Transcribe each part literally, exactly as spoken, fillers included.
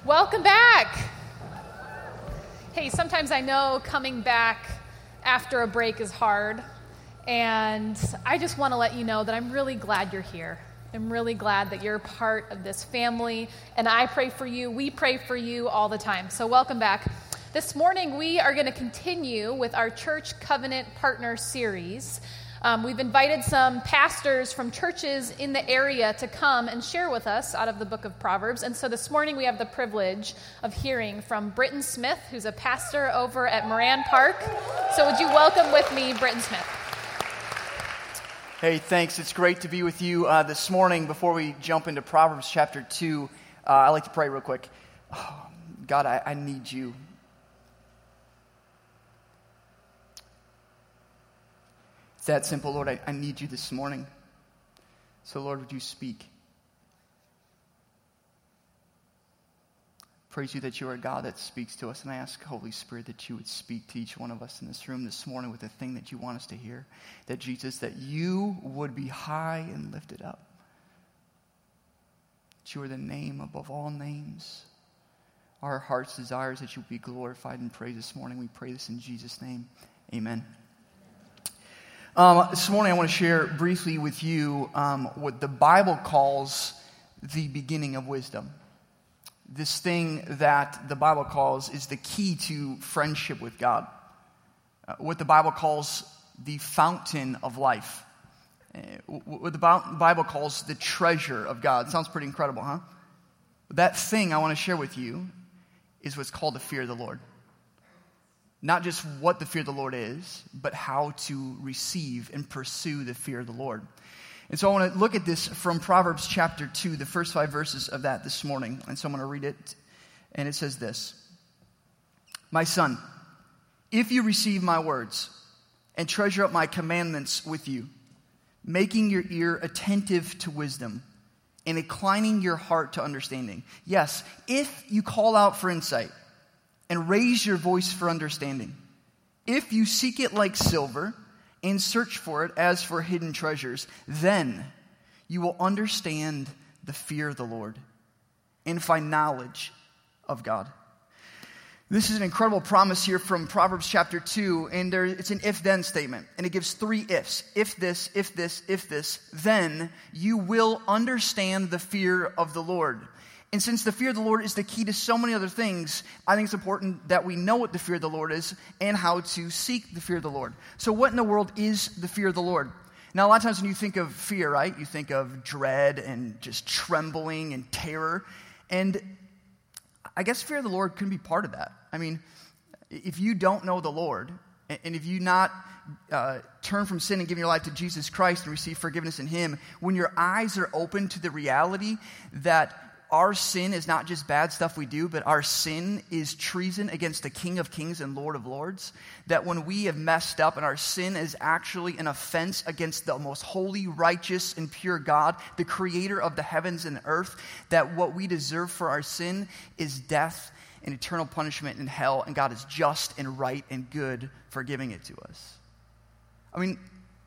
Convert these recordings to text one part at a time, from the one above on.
Welcome back. Hey, sometimes I know coming back after a break is hard, and I just want to let you know that I'm really glad you're here. I'm really glad that you're part of this family, and I pray for you. We pray for you all the time. So welcome back. This morning, we are going to continue with our Church Covenant Partner series. Um, we've invited some pastors from churches in the area to come and share with us out of the book of Proverbs. And so this morning we have the privilege of hearing from Britton Smith, who's a pastor over at Moran Park. So would you welcome with me Britton Smith? Hey, thanks. It's great to be with you uh, this morning. Before we jump into Proverbs chapter two, uh, I'd like to pray real quick. Oh, God, I, I need you. That simple, Lord, I, I need you this morning. So, Lord, would you speak? Praise you that you are a God that speaks to us, and I ask, Holy Spirit, that you would speak to each one of us in this room this morning with the thing that you want us to hear. That, Jesus, that you would be high and lifted up. That you are the name above all names. Our heart's desire is that you would be glorified and praised this morning. We pray this in Jesus' name. Amen. Um, this morning I want to share briefly with you um, what the Bible calls the beginning of wisdom. This thing that the Bible calls is the key to friendship with God. Uh, what the Bible calls the fountain of life. Uh, what the Bible calls the treasure of God. Sounds pretty incredible, huh? That thing I want to share with you is what's called the fear of the Lord. Not just what the fear of the Lord is, but how to receive and pursue the fear of the Lord. And so I want to look at this from Proverbs chapter two, the first five verses of that this morning. And so I'm going to read it. And it says this. My son, if you receive my words and treasure up my commandments with you, making your ear attentive to wisdom and inclining your heart to understanding. Yes, if you call out for insight, and raise your voice for understanding. If you seek it like silver and search for it as for hidden treasures, then you will understand the fear of the Lord and find knowledge of God. This is an incredible promise here from Proverbs chapter two, and there, it's an if-then statement, and it gives three ifs. If this, if this, if this, then you will understand the fear of the Lord. And since the fear of the Lord is the key to so many other things, I think it's important that we know what the fear of the Lord is and how to seek the fear of the Lord. So what in the world is the fear of the Lord? Now, a lot of times when you think of fear, right, you think of dread and just trembling and terror. And I guess fear of the Lord can be part of that. I mean, if you don't know the Lord, and if you not uh, turn from sin and give your life to Jesus Christ and receive forgiveness in Him, when your eyes are open to the reality that our sin is not just bad stuff we do, but our sin is treason against the King of Kings and Lord of Lords. That when we have messed up and our sin is actually an offense against the most holy, righteous, and pure God, the creator of the heavens and the earth, that what we deserve for our sin is death and eternal punishment in hell, and God is just and right and good for giving it to us. I mean,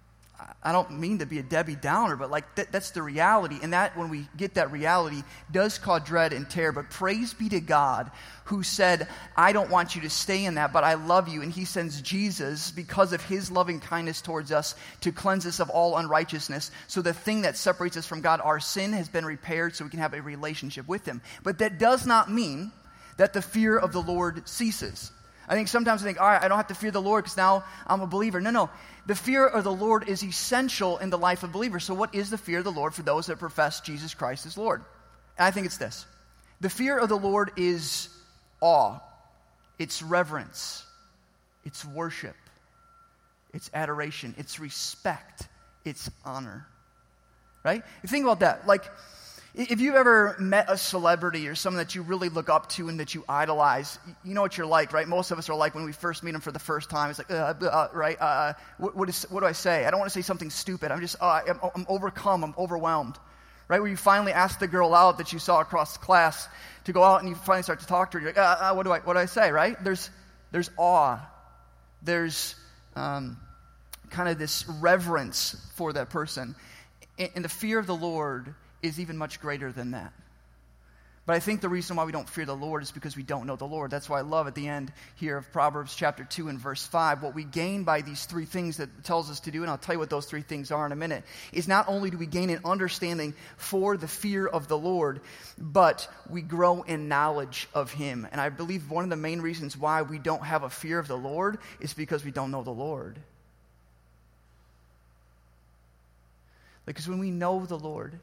I don't mean to be a Debbie Downer, but like that, that's the reality. And that when we get that reality does cause dread and terror. But praise be to God who said, I don't want you to stay in that, but I love you. And He sends Jesus because of His loving kindness towards us to cleanse us of all unrighteousness. So the thing that separates us from God, our sin, has been repaired so we can have a relationship with Him. But that does not mean that the fear of the Lord ceases. I think sometimes I think, all right, I don't have to fear the Lord because now I'm a believer. No, no. The fear of the Lord is essential in the life of believers. So what is the fear of the Lord for those that profess Jesus Christ as Lord? And I think it's this. The fear of the Lord is awe. It's reverence. It's worship. It's adoration. It's respect. It's honor. Right? You think about that. Like, if you've ever met a celebrity or someone that you really look up to and that you idolize, you know what you're like, right? Most of us are like when we first meet them for the first time. It's like, uh, uh, right? Uh, what, what, is, what do I say? I don't want to say something stupid. I'm just, uh, I'm, I'm overcome. I'm overwhelmed, right? Where you finally ask the girl out that you saw across the class to go out, and you finally start to talk to her. You're like, uh, uh, what do I, what do I say, right? There's, there's awe. There's um, kind of this reverence for that person, and, and the fear of the Lord is even much greater than that. But I think the reason why we don't fear the Lord is because we don't know the Lord. That's why I love at the end here of Proverbs chapter two and verse five, what we gain by these three things that it tells us to do, and I'll tell you what those three things are in a minute, is not only do we gain an understanding for the fear of the Lord, but we grow in knowledge of Him. And I believe one of the main reasons why we don't have a fear of the Lord is because we don't know the Lord. Because when we know the Lord,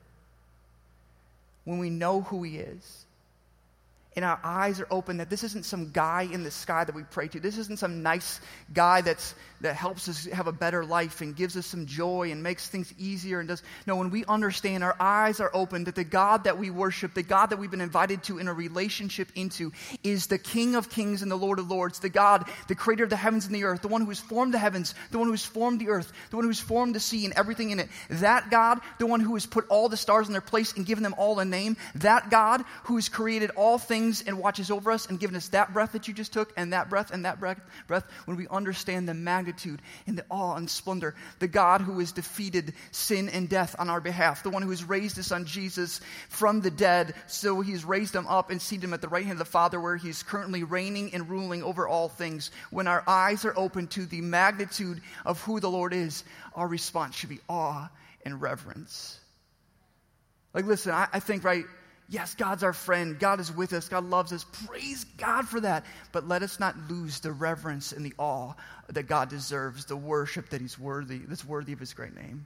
when we know who He is, and our eyes are open that this isn't some guy in the sky that we pray to. This isn't some nice guy that's that helps us have a better life and gives us some joy and makes things easier and does. No, when we understand, our eyes are open that the God that we worship, the God that we've been invited to in a relationship into, is the King of kings and the Lord of lords, the God, the creator of the heavens and the earth, the one who has formed the heavens, the one who has formed the earth, the one who has formed the sea and everything in it. That God, the one who has put all the stars in their place and given them all a name. That God who has created all things and watches over us and given us that breath that you just took and that breath and that breath, breath when we understand the magnitude and the awe and splendor. The God who has defeated sin and death on our behalf. The one who has raised His Son Jesus from the dead, so He's raised Him up and seated Him at the right hand of the Father, where He's currently reigning and ruling over all things. When our eyes are open to the magnitude of who the Lord is, our response should be awe and reverence. Like, listen, I, I think, right, yes, God's our friend. God is with us. God loves us. Praise God for that. But let us not lose the reverence and the awe that God deserves, the worship that He's worthy, that's worthy of His great name.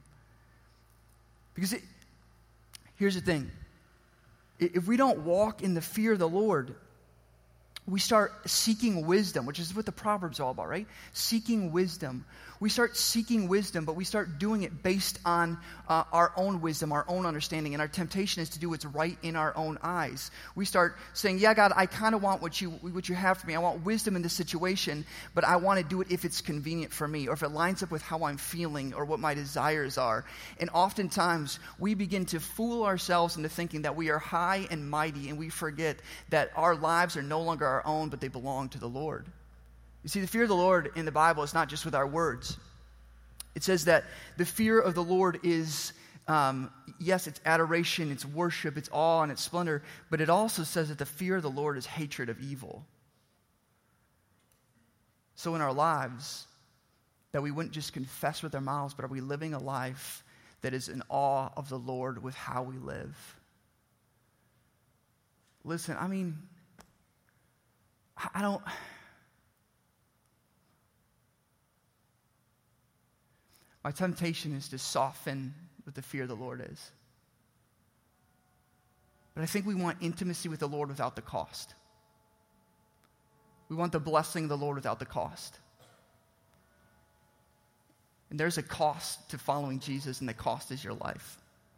Because it, here's the thing. If we don't walk in the fear of the Lord, we start seeking wisdom, which is what the Proverbs are all about, right? Seeking wisdom. We start seeking wisdom, but we start doing it based on uh, our own wisdom, our own understanding, and our temptation is to do what's right in our own eyes. We start saying, yeah, God, I kind of want what you what you have for me. I want wisdom in this situation, but I want to do it if it's convenient for me, or if it lines up with how I'm feeling or what my desires are. And oftentimes, we begin to fool ourselves into thinking that we are high and mighty, and we forget that our lives are no longer our own, but they belong to the Lord. You see, the fear of the Lord in the Bible is not just with our words. It says that the fear of the Lord is, um, yes, it's adoration, it's worship, it's awe, and it's splendor, but it also says that the fear of the Lord is hatred of evil. So in our lives, that we wouldn't just confess with our mouths, but are we living a life that is in awe of the Lord with how we live? Listen, I mean, I don't... My temptation is to soften what the fear of the Lord is. But I think we want intimacy with the Lord without the cost. We want the blessing of the Lord without the cost. And there's a cost to following Jesus, and the cost is your life.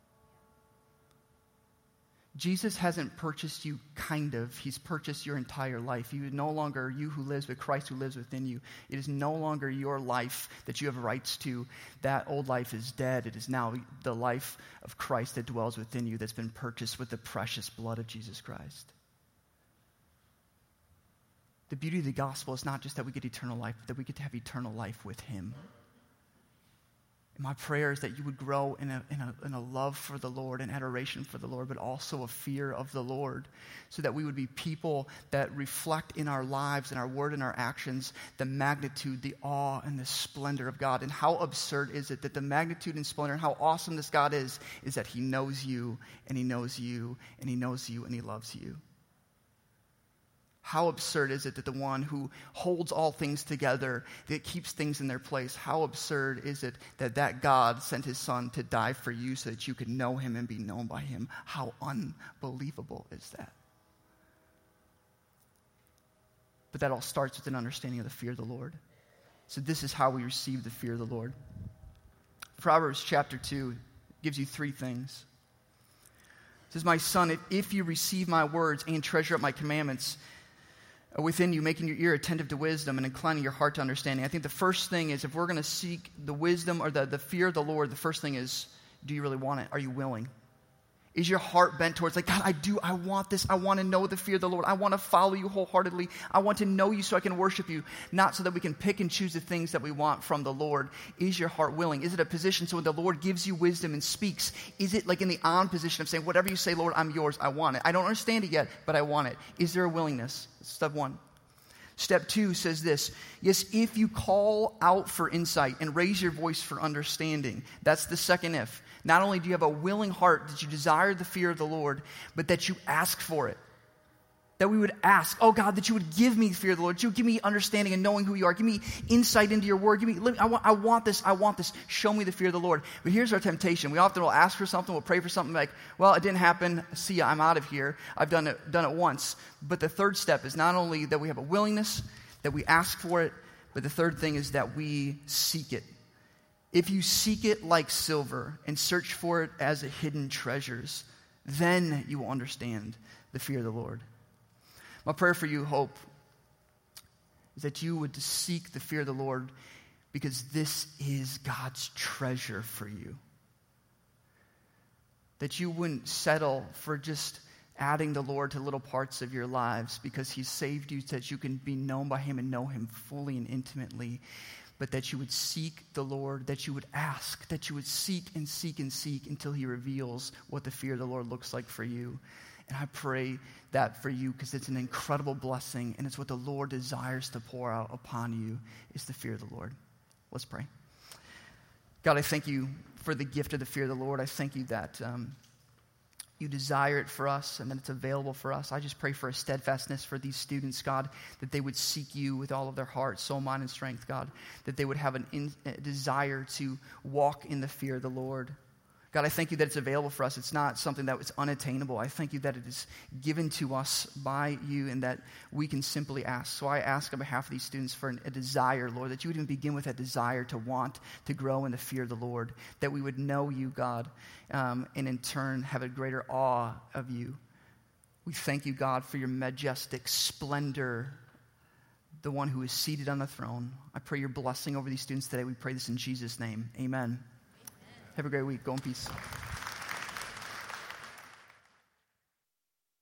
Jesus hasn't purchased you kind of. He's purchased your entire life. You no longer you who lives, but Christ who lives within you. It is no longer your life that you have rights to. That old life is dead. It is now the life of Christ that dwells within you, that's been purchased with the precious blood of Jesus Christ. The beauty of the gospel is not just that we get eternal life, but that we get to have eternal life with Him. And my prayer is that you would grow in a, in, a, in a love for the Lord and adoration for the Lord, but also a fear of the Lord, so that we would be people that reflect in our lives, in our word and our actions, the magnitude, the awe, and the splendor of God. And how absurd is it that the magnitude and splendor and how awesome this God is, is that He knows you, and He knows you, and He knows you, and He loves you. How absurd is it that the one who holds all things together, that keeps things in their place, how absurd is it that that God sent His Son to die for you so that you could know Him and be known by Him? How unbelievable is that? But that all starts with an understanding of the fear of the Lord. So this is how we receive the fear of the Lord. Proverbs chapter two gives you three things. It says, my son, if, if you receive my words and treasure up my commandments within you, making your ear attentive to wisdom and inclining your heart to understanding. I think the first thing is, if we're going to seek the wisdom or the, the fear of the Lord, the first thing is, do you really want it? Are you willing? Is your heart bent towards like, God, I do, I want this. I want to know the fear of the Lord. I want to follow you wholeheartedly. I want to know you so I can worship you, not so that we can pick and choose the things that we want from the Lord. Is your heart willing? Is it a position so when the Lord gives you wisdom and speaks, is it like in the on position of saying, whatever you say, Lord, I'm yours. I want it. I don't understand it yet, but I want it. Is there a willingness? Step one. Step two says this, yes, if you call out for insight and raise your voice for understanding, that's the second if. Not only do you have a willing heart that you desire the fear of the Lord, but that you ask for it. That we would ask, oh God, that you would give me the fear of the Lord. That you would give me understanding and knowing who you are. Give me insight into your word. Give me, I want, I want this, I want this. Show me the fear of the Lord. But here's our temptation. We often will ask for something, we'll pray for something like, well, it didn't happen. See ya, I'm out of here. I've done it, done it once. But the third step is not only that we have a willingness, that we ask for it, but the third thing is that we seek it. If you seek it like silver and search for it as a hidden treasures, then you will understand the fear of the Lord. My prayer for you, Hope, is that you would seek the fear of the Lord because this is God's treasure for you. That you wouldn't settle for just adding the Lord to little parts of your lives because He's saved you so that you can be known by Him and know Him fully and intimately. But that you would seek the Lord, that you would ask, that you would seek and seek and seek until He reveals what the fear of the Lord looks like for you. And I pray that for you because it's an incredible blessing and it's what the Lord desires to pour out upon you is the fear of the Lord. Let's pray. God, I thank you for the gift of the fear of the Lord. I thank you that um, you desire it for us and that it's available for us. I just pray for a steadfastness for these students, God, that they would seek you with all of their heart, soul, mind, and strength, God, that they would have an in, a desire to walk in the fear of the Lord. God, I thank you that it's available for us. It's not something that is unattainable. I thank you that it is given to us by you and that we can simply ask. So I ask on behalf of these students for an, a desire, Lord, that you would even begin with that desire to want to grow in the fear of the Lord, that we would know you, God, um, and in turn have a greater awe of you. We thank you, God, for your majestic splendor, the one who is seated on the throne. I pray your blessing over these students today. We pray this in Jesus' name. Amen. Have a great week. Go in peace.